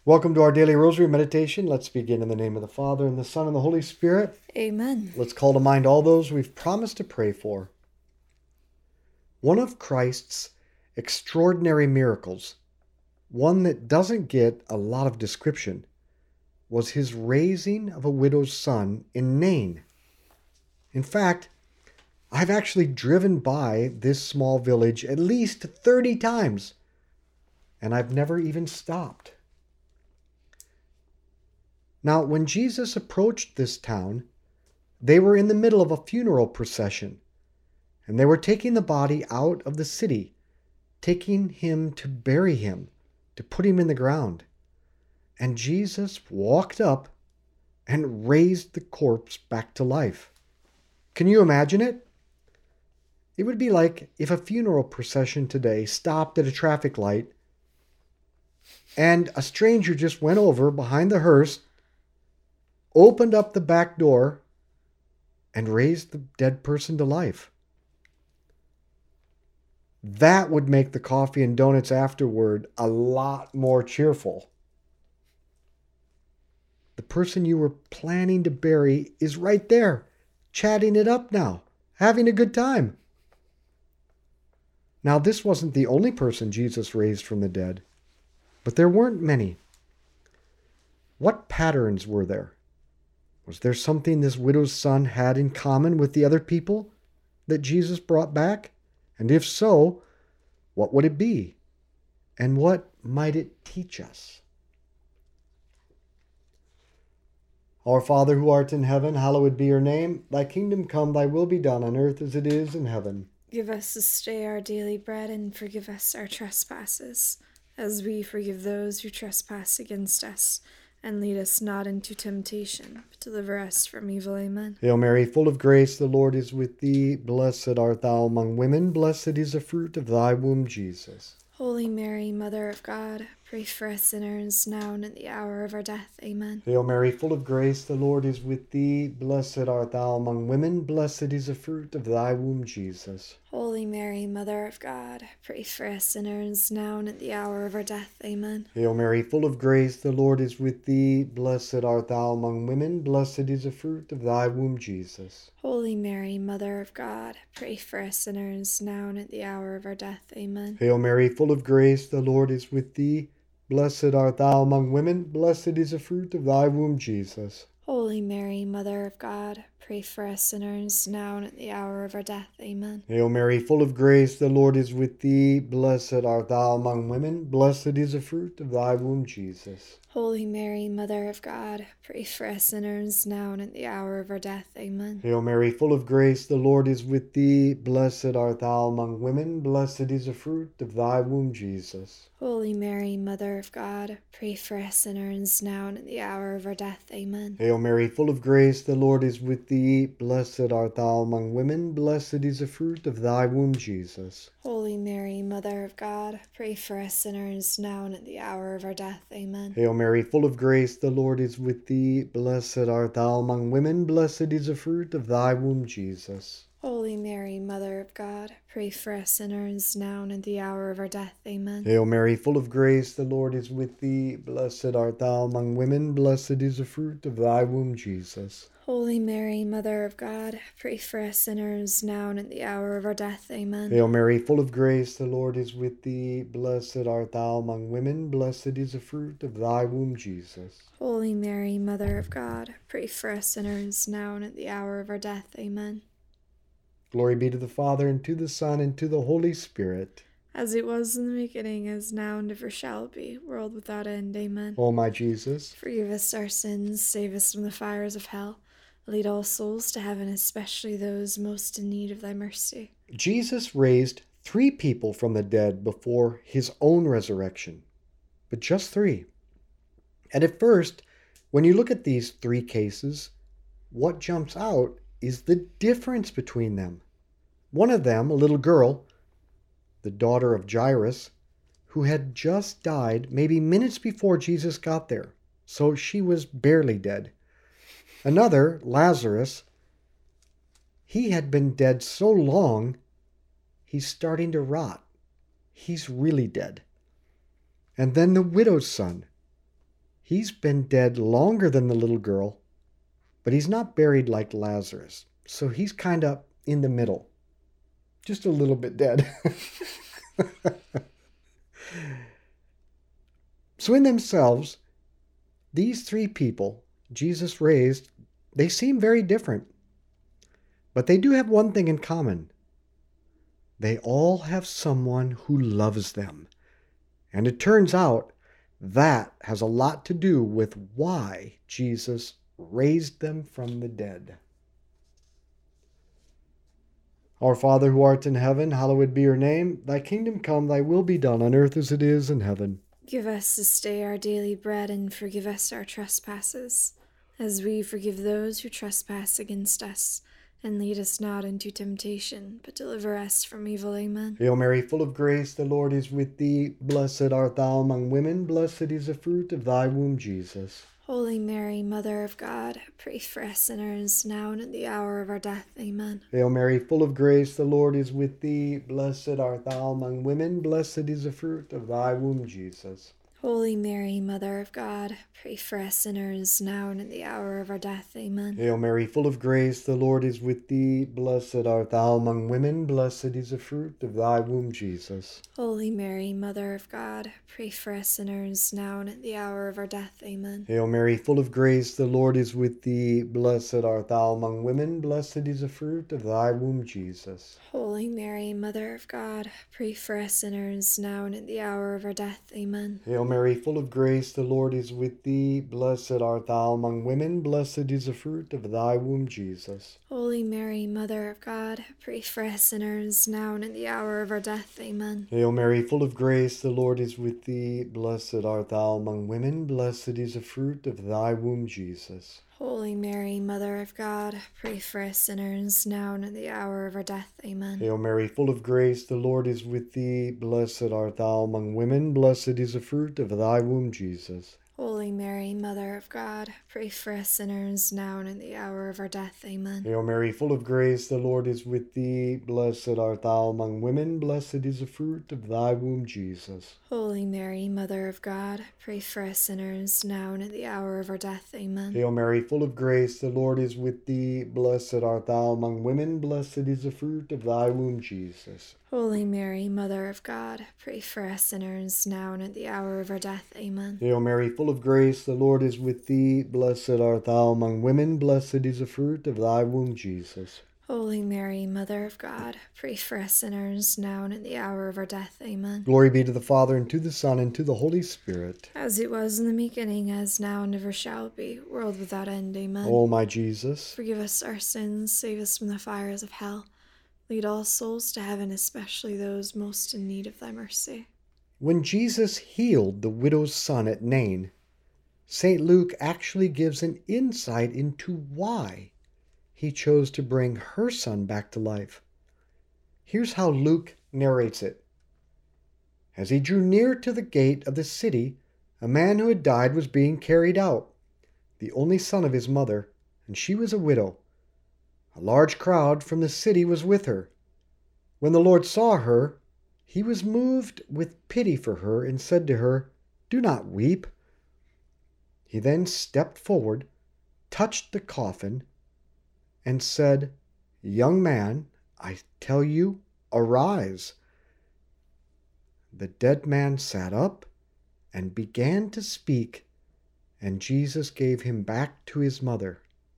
Welcome to our daily rosary meditation. Let's begin in the name of the Father, and the Son, and the Holy Spirit. Amen. Let's call to mind all those we've promised to pray for. One of Christ's extraordinary miracles, one that doesn't get a lot of description, was his raising of a widow's son in Nain. In fact, I've actually driven by this small village at least 30 times, and I've never even stopped. Now, when Jesus approached this town, they were in the middle of a funeral procession, and they were taking the body out of the city, taking him to bury him, to put him in the ground. And Jesus walked up and raised the corpse back to life. Can you imagine it? It would be like if a funeral procession today stopped at a traffic light and a stranger just went over behind the hearse, opened up the back door, and raised the dead person to life. That would make the coffee and donuts afterward a lot more cheerful. The person you were planning to bury is right there, chatting it up now, having a good time. Now, this wasn't the only person Jesus raised from the dead, but there weren't many. What patterns were there? Was there something this widow's son had in common with the other people that Jesus brought back? And if so, what would it be? And what might it teach us? Our Father who art in heaven, hallowed be your name. Thy kingdom come, thy will be done on earth as it is in heaven. Give us this day our daily bread, and forgive us our trespasses, as we forgive those who trespass against us. And lead us not into temptation, but deliver us from evil. Amen. Hail Mary, full of grace, the Lord is with thee. Blessed art thou among women. Blessed is the fruit of thy womb, Jesus. Holy Mary, Mother of God, pray for us sinners, now and at the hour of our death. Amen. Hail Mary, full of grace, the Lord is with thee. Blessed art thou among women. Blessed is the fruit of thy womb, Jesus. Holy Mary, Mother of God, pray for us sinners, now and at the hour of our death. Amen. Hail Mary, full of grace, the Lord is with thee. Blessed art thou among women. Blessed is the fruit of thy womb, Jesus. Holy Mary, Mother of God, pray for us sinners, now and at the hour of our death. Amen. Hail Mary, full of grace, the Lord is with thee. Blessed art thou among women. Blessed is the fruit of thy womb, Jesus. Holy Mary, Mother of God, pray for us sinners, now and at the hour of our death. Amen. Hail Mary, full of grace, the Lord is with thee. Blessed art thou among women. Blessed is the fruit of thy womb, Jesus. Holy Mary, Mother of God, pray for us sinners, now and at the hour of our death. Amen. Hail Mary, full of grace, the Lord is with thee. Blessed art thou among women. Blessed is the fruit of thy womb, Jesus. Holy Mary, Mother of God, pray for us sinners, now and at the hour of our death. Amen. Hail Mary, full of grace, the Lord is with thee. Blessed art thou among women. Blessed is the fruit of thy womb, Jesus. Holy Mary, Mother of God, pray for us sinners, now and at the hour of our death. Amen. Hail Mary, full of grace, the Lord is with thee. Blessed art thou among women. Blessed is the fruit of thy womb, Jesus. Holy Mary, Mother of God, pray for us sinners, now and at the hour of our death. Amen. Hail Mary, full of grace, the Lord is with thee. Blessed art thou among women. Blessed is the fruit of thy womb, Jesus. Holy Mary, Mother of God, pray for us sinners, now and at the hour of our death. Amen. Hail Mary, full of grace, the Lord is with thee. Blessed art thou among women. Blessed is the fruit of thy womb, Jesus. Holy Mary, Mother of God, pray for us sinners, now and at the hour of our death. Amen. Glory be to the Father, and to the Son, and to the Holy Spirit. As it was in the beginning, as now, and ever shall be, world without end. Amen. O my Jesus, forgive us our sins, save us from the fires of hell. Lead all souls to heaven, especially those most in need of thy mercy. Jesus raised 3 people from the dead before his own resurrection, but just 3. And at first, when you look at these 3 cases, what jumps out is the difference between them. One of them, a little girl, the daughter of Jairus, who had just died maybe minutes before Jesus got there, so she was barely dead. Another, Lazarus, he had been dead so long, he's starting to rot. He's really dead. And then the widow's son, He's been dead longer than the little girl, but he's not buried like Lazarus. So he's kind of in the middle, just a little bit dead. So in themselves, these three people Jesus raised, they seem very different. But they do have one thing in common. They all have someone who loves them. And it turns out that has a lot to do with why Jesus raised them from the dead. Our Father who art in heaven, hallowed be your name. Thy kingdom come, thy will be done on earth as it is in heaven. Give us this day our daily bread, and forgive us our trespasses, as we forgive those who trespass against us. And lead us not into temptation, but deliver us from evil. Amen. Hail Mary, full of grace, the Lord is with thee. Blessed art thou among women, blessed is the fruit of thy womb, Jesus. Holy Mary, Mother of God, pray for us sinners, now and at the hour of our death. Amen. Hail Mary, full of grace, the Lord is with thee. Blessed art thou among women, blessed is the fruit of thy womb, Jesus. Holy Mary, Mother of God, pray for us sinners, now and at the hour of our death. Amen. Hail Mary, full of grace, the Lord is with thee. Blessed art thou among women, blessed is the fruit of thy womb, Jesus. Holy Mary, Mother of God, pray for us sinners, now and at the hour of our death. Amen. Hail Mary, full of grace, the Lord is with thee. Blessed art thou among women, blessed is the fruit of thy womb, Jesus. Holy Mary, Mother of God, pray for us sinners, now and at the hour of our death. Amen. Hail Mary, full of grace, the Lord is with thee. Blessed art thou among women, blessed is the fruit of thy womb, Jesus. Holy Mary, Mother of God, pray for us sinners, now and at the hour of our death. Amen. Hail Mary, full of grace, the Lord is with thee. Blessed art thou among women, blessed is the fruit of thy womb, Jesus. Holy Mary, Mother of God, pray for us sinners, now and at the hour of our death. Amen. Hail Mary, full of grace, the Lord is with thee. Blessed art thou among women, blessed is the fruit of thy womb, Jesus. Holy Mary, Mother of God, pray for us sinners, now and at the hour of our death. Amen. Hail Mary, full of grace, the Lord is with thee. Blessed art thou among women, blessed is the fruit of thy womb, Jesus. Holy Mary, Mother of God, pray for us sinners, now and at the hour of our death. Amen. Hail Mary, full of grace, the Lord is with thee. Blessed art thou among women, blessed is the fruit of thy womb, Jesus. Holy Mary, Mother of God, pray for us sinners, now and at the hour of our death. Amen. Hail Mary, full of grace, the Lord is with thee. Blessed art thou among women, blessed is the fruit of thy womb, Jesus. Holy Mary, Mother of God, pray for us sinners, now and at the hour of our death. Amen. Glory be to the Father, and to the Son, and to the Holy Spirit. As it was in the beginning, as now, and ever shall be, world without end. Amen. O my Jesus, forgive us our sins, save us from the fires of hell. Lead all souls to heaven, especially those most in need of thy mercy. when Jesus healed the widow's son at Nain, St. Luke actually gives an insight into why he chose to bring her son back to life. Here's how Luke narrates it. As he drew near to the gate of the city, a man who had died was being carried out, the only son of his mother, and she was a widow. A large crowd from the city was with her. When the Lord saw her, he was moved with pity for her and said to her, "Do not weep." He then stepped forward, touched the coffin, and said, "Young man, I tell you, arise." The dead man sat up and began to speak, and Jesus gave him back to his mother.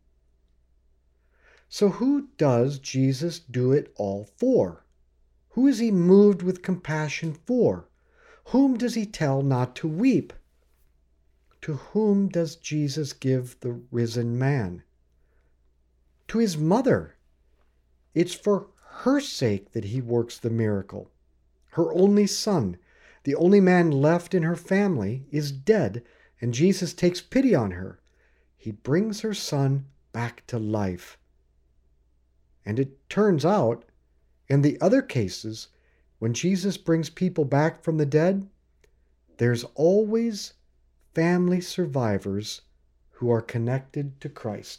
So who does Jesus do it all for? Who is he moved with compassion for? Whom does he tell not to weep? To whom does Jesus give the risen man? To his mother. It's for her sake that he works the miracle. Her only son, the only man left in her family, is dead, and Jesus takes pity on her. He brings her son back to life. And it turns out, in the other cases, when Jesus brings people back from the dead, there's always family survivors who are connected to Christ.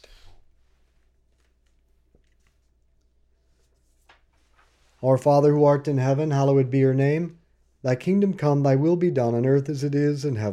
Our Father who art in heaven, hallowed be your name. Thy kingdom come, thy will be done on earth as it is in heaven.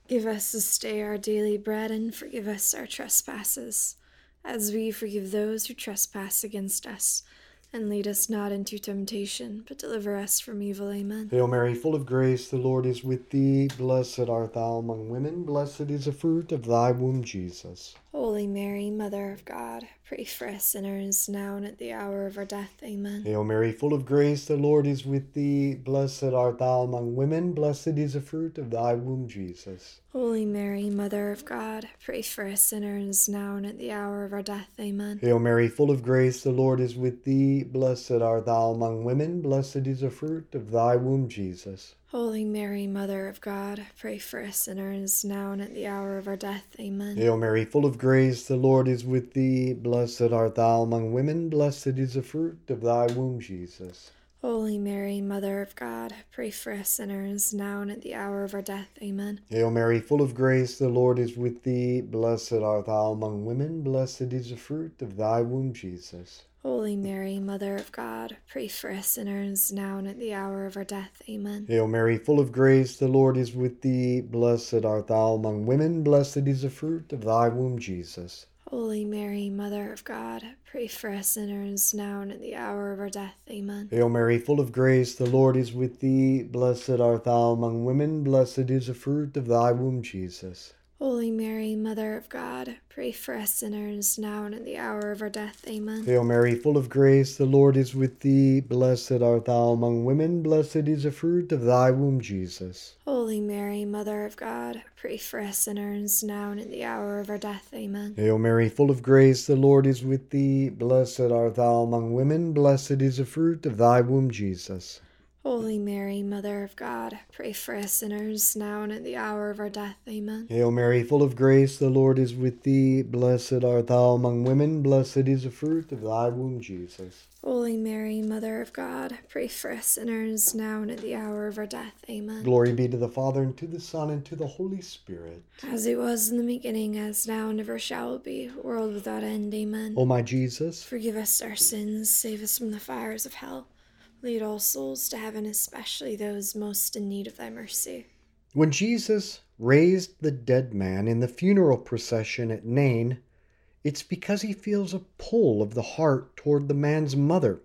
Give us this day our daily bread, and forgive us our trespasses, as we forgive those who trespass against us. And lead us not into temptation, but deliver us from evil. Amen. Hail Mary, full of grace, the Lord is with thee. Blessed art thou among women. Blessed is the fruit of thy womb, Jesus. Holy Mary, Mother of God, pray for us sinners, now and at the hour of our death. Amen. Hail Mary, full of grace, the Lord is with thee. Blessed art thou among women. Blessed is the fruit of thy womb, Jesus. Holy Mary, Mother of God, pray for us sinners, now and at the hour of our death. Amen. Hail Mary, full of grace, the Lord is with thee. Blessed art thou among women. Blessed is the fruit of thy womb, Jesus. Holy Mary, Mother of God, pray for us sinners, now and at the hour of our death. Amen. Hail Mary, full of grace, the Lord is with thee. Blessed art thou among women. Blessed is the fruit of thy womb, Jesus. Holy Mary, Mother of God, pray for us sinners, now and at the hour of our death. Amen. Hail Mary, full of grace, the Lord is with thee. Blessed art thou among women. Blessed is the fruit of thy womb, Jesus. Holy Mary, Mother of God, pray for us sinners, now and at the hour of our death. Amen. Hail Mary, full of grace, the Lord is with thee. Blessed art thou among women. Blessed is the fruit of thy womb, Jesus. Holy Mary, Mother of God, pray for us sinners, now and at the hour of our death. Amen. Hail Mary, full of grace, the Lord is with thee. Blessed art thou among women. Blessed is the fruit of thy womb, Jesus. Holy Mary, Mother of God, pray for us sinners, now and at the hour of our death. Amen. Hail Mary, full of grace, the Lord is with thee. Blessed art thou among women. Blessed is the fruit of thy womb, Jesus. Holy Mary, Mother of God, pray for us sinners, now and at the hour of our death. Amen. Hail Mary, full of grace, the Lord is with thee. Blessed art thou among women. Blessed is the fruit of thy womb, Jesus. Holy Mary, Mother of God, pray for us sinners, now and at the hour of our death. Amen. Hail Mary, full of grace, the Lord is with thee. Blessed art thou among women. Blessed is the fruit of thy womb, Jesus. Holy Mary, Mother of God, pray for us sinners, now and at the hour of our death. Amen. Glory be to the Father, and to the Son, and to the Holy Spirit. As it was in the beginning, as now, and ever shall be, world without end. Amen. O my Jesus, Forgive us our sins, save us from the fires of hell. Lead all souls to heaven, especially those most in need of thy mercy. when Jesus raised the dead man in the funeral procession at Nain, it's because he feels a pull of the heart toward the man's mother.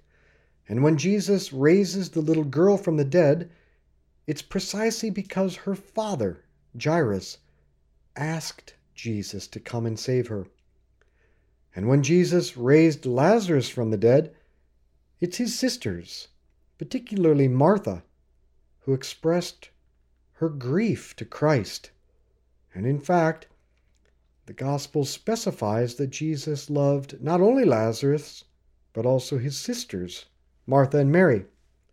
And when Jesus raises the little girl from the dead, it's precisely because her father, Jairus, asked Jesus to come and save her. And when Jesus raised Lazarus from the dead, it's his sisters, particularly Martha, who expressed her grief to Christ. And in fact, the Gospel specifies that Jesus loved not only Lazarus, but also his sisters, Martha and Mary.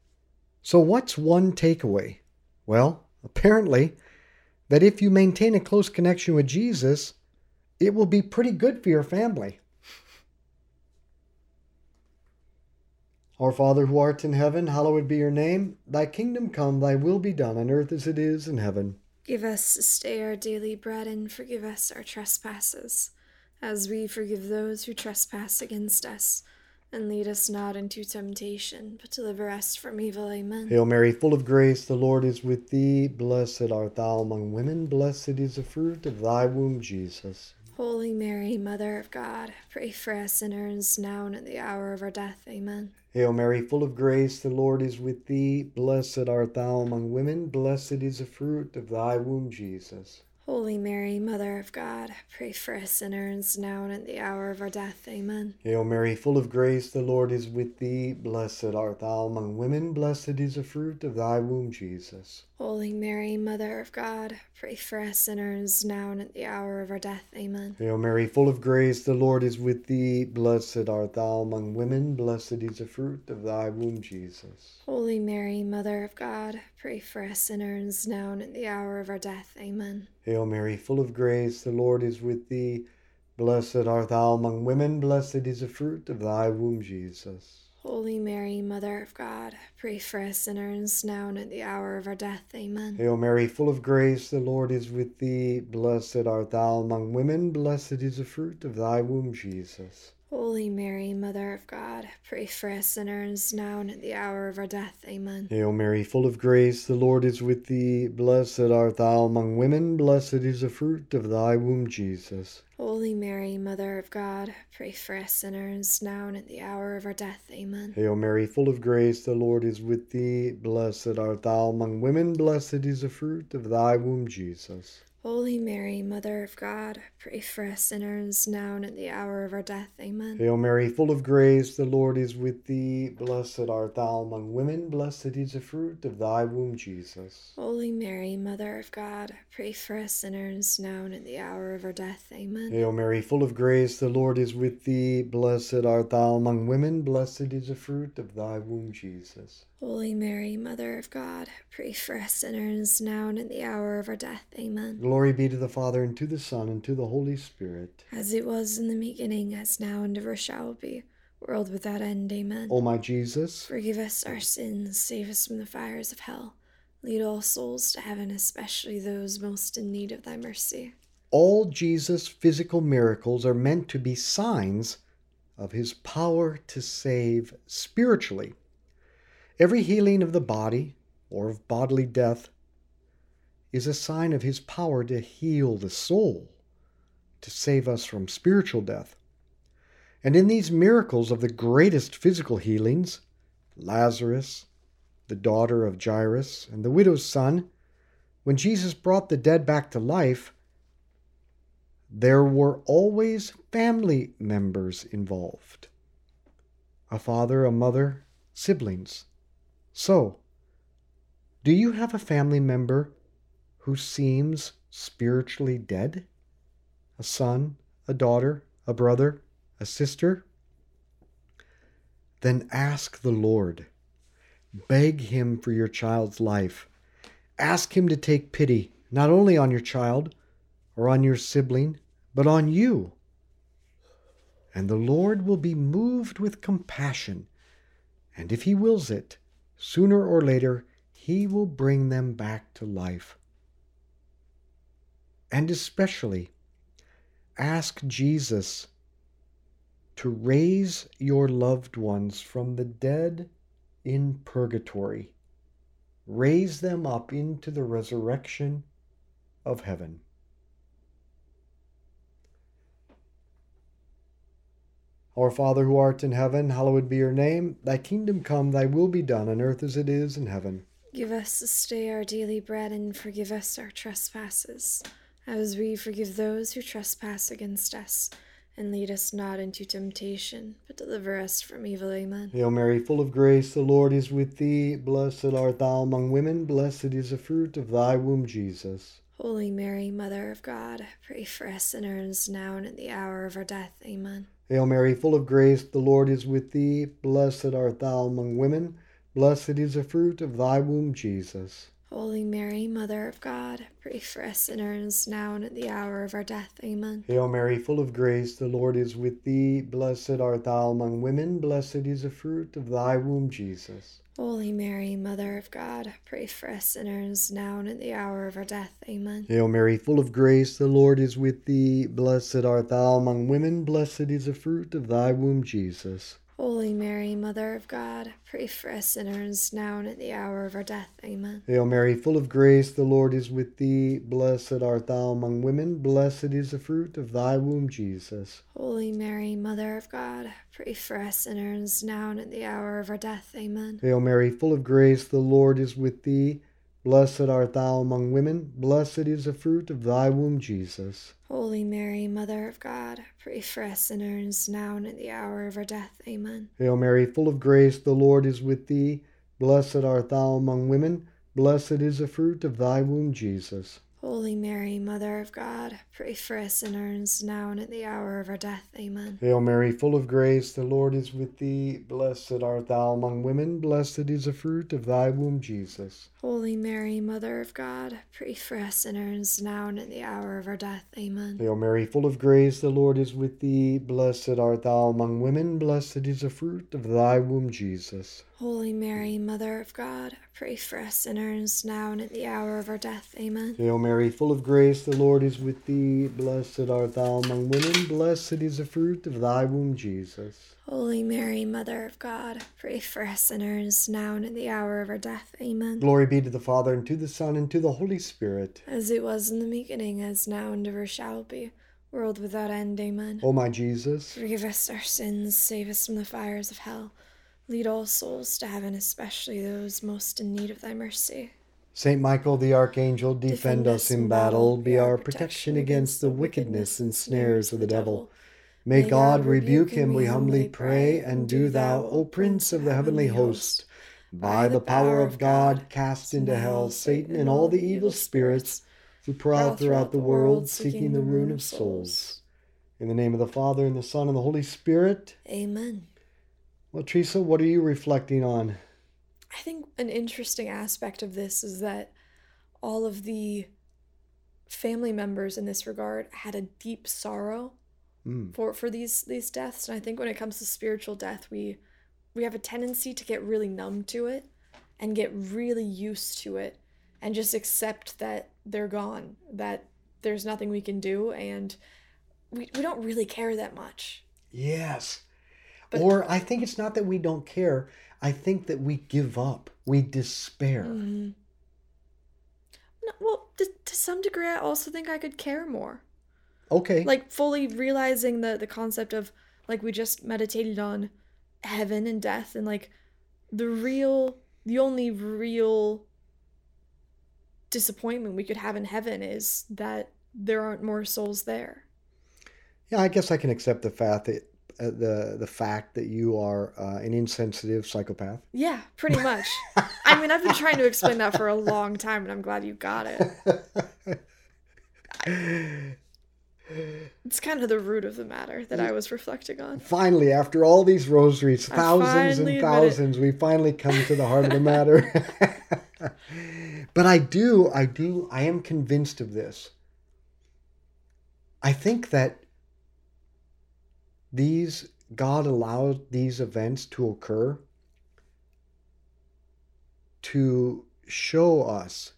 So what's one takeaway? Well, apparently, that if you maintain a close connection with Jesus, it will be pretty good for your family. Our Father who art in heaven, hallowed be your name. Thy kingdom come, thy will be done on earth as it is in heaven. Give us this day our daily bread, and forgive us our trespasses, as we forgive those who trespass against us. And lead us not into temptation, but deliver us from evil. Amen. Hail Mary, full of grace, the Lord is with thee. Blessed art thou among women. Blessed is the fruit of thy womb, Jesus. Holy Mary, Mother of God, pray for us sinners, now and at the hour of our death. Amen. Hail Mary, full of grace, the Lord is with thee. Blessed art thou among women. Blessed is the fruit of thy womb, Jesus. Holy Mary, Mother of God, pray for us sinners, now and at the hour of our death. Amen. Hail Mary, full of grace, the Lord is with thee. Blessed art thou among women. Blessed is the fruit of thy womb, Jesus. Holy Mary, Mother of God, pray for us sinners, now and at the hour of our death. Amen. Hail Mary, full of grace, the Lord is with thee. Blessed art thou among women. Blessed is the fruit of thy womb, Jesus. Holy Mary, Mother of God, pray for us sinners, now and at the hour of our death. Amen. Hail Mary, full of grace, the Lord is with thee. Blessed art thou among women. Blessed is the fruit of thy womb, Jesus. Holy Mary, Mother of God, pray for us sinners, now and at the hour of our death. Amen. Hail Mary, full of grace, the Lord is with thee. Blessed art thou among women. Blessed is the fruit of thy womb, Jesus. Holy Mary, Mother of God, pray for us sinners, now and at the hour of our death. Amen. Hail Mary, full of grace, the Lord is with thee. Blessed art thou among women, blessed is the fruit of thy womb, Jesus. Holy Mary, Mother of God, pray for us sinners, now and at the hour of our death. Amen. Hail Mary, full of grace, the Lord is with thee. Blessed art thou among women, blessed is the fruit of thy womb, Jesus. Holy Mary, Mother of God, pray for us sinners, now and at the hour of our death. Amen. Hail Mary, full of grace, the Lord is with thee. Blessed art thou among women, blessed is the fruit of thy womb, Jesus. Holy Mary, Mother of God, pray for us sinners, now and at the hour of our death. Amen. Hail Mary, full of grace, the Lord is with thee. Blessed art thou among women, blessed is the fruit of thy womb, Jesus. Holy Mary, Mother of God, pray for us sinners, now and at the hour of our death. Amen. Glory be to the Father, and to the Son, and to the Holy Spirit. As it was in the beginning, as now, and ever shall be, world without end. Amen. O my Jesus, Forgive us our sins, save us from the fires of hell. Lead all souls to heaven, especially those most in need of thy mercy. all Jesus' physical miracles are meant to be signs of his power to save spiritually. Every healing of the body or of bodily death is a sign of his power to heal the soul, to save us from spiritual death. And in these miracles of the greatest physical healings, Lazarus, the daughter of Jairus, and the widow's son, when Jesus brought the dead back to life, there were always family members involved. A father, a mother, siblings. So, do you have a family member who seems spiritually dead? A son, a daughter, a brother, a sister? Then ask the Lord. Beg him for your child's life. Ask him to take pity, not only on your child or on your sibling, but on you. And the Lord will be moved with compassion, and if he wills it, sooner or later, he will bring them back to life. And especially, ask Jesus to raise your loved ones from the dead in purgatory. Raise them up into the resurrection of heaven. Our Father who art in heaven, hallowed be your name. Thy kingdom come, thy will be done on earth as it is in heaven. Give us this day our daily bread, and forgive us our trespasses, as we forgive those who trespass against us. And lead us not into temptation, but deliver us from evil. Amen. Hail Mary, full of grace, the Lord is with thee. Blessed art thou among women, blessed is the fruit of thy womb, Jesus. Holy Mary, Mother of God, pray for us sinners, now and at the hour of our death. Amen. Hail Mary, full of grace, the Lord is with thee. Blessed art thou among women, blessed is the fruit of thy womb, Jesus. Holy Mary, Mother of God, pray for us sinners, now and at the hour of our death. Amen. Hail Mary, full of grace, the Lord is with thee. Blessed art thou among women, blessed is the fruit of thy womb, Jesus. Holy Mary, Mother of God, pray for us sinners, now and at the hour of our death. Amen. Hail Mary, full of grace, the Lord is with thee. Blessed art thou among women, blessed is the fruit of thy womb, Jesus. Holy Mary, Mother of God, pray for us sinners, now and at the hour of our death. Amen. Hail Mary, full of grace, the Lord is with thee. Blessed art thou among women, blessed is the fruit of thy womb, Jesus. Holy Mary, Mother of God, pray for us sinners, now and at the hour of our death. Amen. Hail Mary, full of grace, the Lord is with thee. Blessed art thou among women, blessed is the fruit of thy womb, Jesus. Holy Mary, Mother of God, pray for us sinners, now and at the hour of our death. Amen. Hail Mary, full of grace, the Lord is with thee. Blessed art thou among women, blessed is the fruit of thy womb, Jesus. Holy Mary, Mother of God, pray for us sinners, now and at the hour of our death. Amen. Hail Mary, full of grace, the Lord is with thee. Blessed art thou among women, blessed is the fruit of thy womb, Jesus. Holy Mary, Mother of God, pray for us sinners, now and at the hour of our death. Amen. Hail Mary, full of grace, the Lord is with thee. Blessed art thou among women, blessed is the fruit of thy womb, Jesus. Holy Mary, Mother of God, pray for us sinners, now and at the hour of our death. Amen. Hail Mary, full of grace, the Lord is with thee. Blessed art thou among women, blessed is the fruit of thy womb, Jesus. Holy Mary, Mother of God, pray for us sinners, now and at the hour of our death. Amen. Glory be to the Father, and to the Son, and to the Holy Spirit. As it was in the beginning, as now, and ever shall be, world without end. Amen. O my Jesus, Forgive us our sins, save us from the fires of hell. Lead all souls to heaven, especially those most in need of thy mercy. Saint Michael the Archangel, defend us in battle, be our protection against the wickedness and snares of the devil. May God rebuke him, we humbly pray, and do thou, O Prince of the heavenly host, by the power of God, cast into hell Satan and all the evil spirits who prowl throughout the world, seeking the ruin of souls. In the name of the Father, and the Son, and the Holy Spirit. Amen. Well, Teresa, what are you reflecting on? I think an interesting aspect of this is that all of the family members in this regard had a deep sorrow for these deaths. And I think when it comes to spiritual death, we have a tendency to get really numb to it and get really used to it and just accept that they're gone, that there's nothing we can do, and we don't really care that much. Yes. Or I think it's not that we don't care. I think that we give up. We despair. Mm-hmm. No, well, to some degree, I also think I could care more. Okay. Like, fully realizing the concept of, like, we just meditated on heaven and death, and, like, the only real disappointment we could have in heaven is that there aren't more souls there. Yeah, I guess I can accept the fact that the fact that you are an insensitive psychopath. Yeah, pretty much. I mean, I've been trying to explain that for a long time, and I'm glad you got it. It's kind of the root of the matter that I was reflecting on. Finally, after all these rosaries, thousands and thousands, we finally come to the heart of the matter. But I am convinced of this. I think that God allowed these events to occur to show us,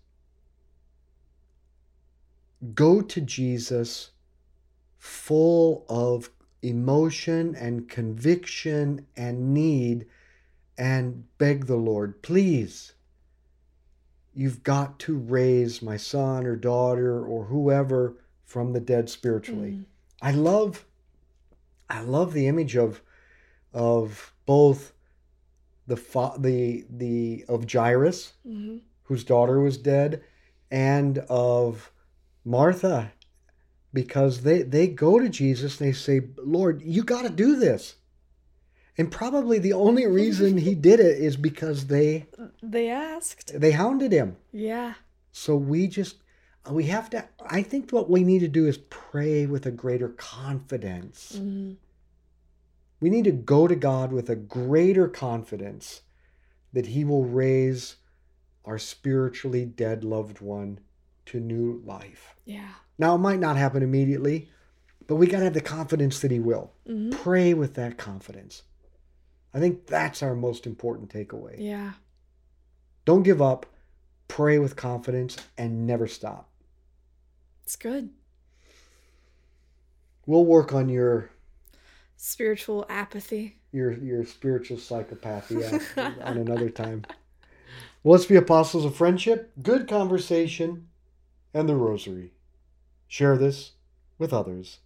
go to Jesus full of emotion and conviction and need, and beg the Lord, please, you've got to raise my son or daughter or whoever from the dead spiritually. I love the image of both of Jairus, whose daughter was dead, and of Martha, because they go to Jesus and they say, Lord, you got to do this. And probably the only reason he did it is because they asked. They hounded him. Yeah. So we have to, I think what we need to do is pray with a greater confidence. We need to go to God with a greater confidence that he will raise our spiritually dead loved one to new life. Yeah. Now, it might not happen immediately, but we got to have the confidence that he will. Pray with that confidence. I think that's our most important takeaway. Yeah. Don't give up. Pray with confidence and never stop. It's good. We'll work on your spiritual apathy. Your spiritual psychopathy on another time. Well, let's be apostles of friendship, good conversation, and the rosary. Share this with others.